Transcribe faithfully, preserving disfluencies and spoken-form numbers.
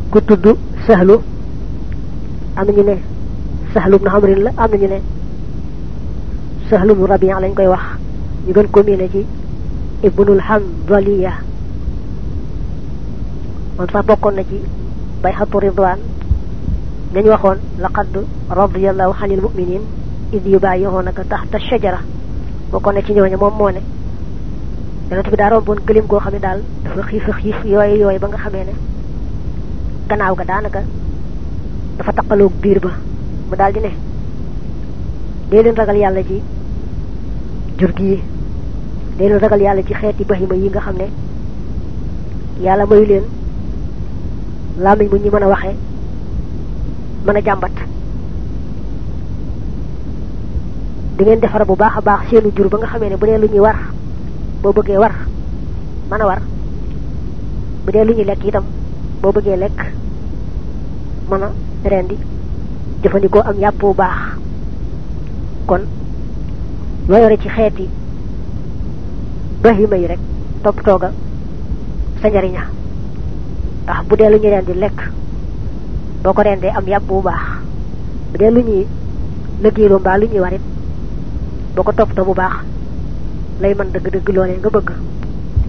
ku tuddu Sahlu am ñu ne Sahlu ibn Amrin la am ñu ne Sahlu ibn Rabi'a lañ koy wax ñu gën ko miné ci ibnul Hanbaliya man sa bokkon na ci bay'atu ridwan dañ waxon laqad radiyallahu 'anil mu'minin id yubayyi'unaka tahta ash-shajara bokkon na ci ñooñu mom mo ne yonent bi da rombon gëlim go xamni dal dafa xif xif yoy yoy ba nga xamé ne gannaaw ga daanaka dafa takkalok biir ba mu dal di ne dee leen ragal yàlla ci jur gi dee leen ragal yàlla ci xeeti bahima yi nga xam ne yàlla mayu leen laamiñ bu ñu mën a waxee mën a jàmbat di ngeen defar bu baax a baax seenu jur ba nga xamee ne bu dee lu ñuy war boo bëggee war mën a war bu dee lu ñuy lekk itam boo bëggee lekk mën a rendi jëfandikoo am yàpp bu baax kon loo yore ci xeeti bahima yi rek topp tooga sa njariña ndax bu dee lu ñu rendi lekk boo ko rendee am yàpp bu baax bu dee lu ñuy lëggeeloo mbaa lu ñuy warit boo ko topp to bu baax lay mën dëgg dëgg loolee nga bëgg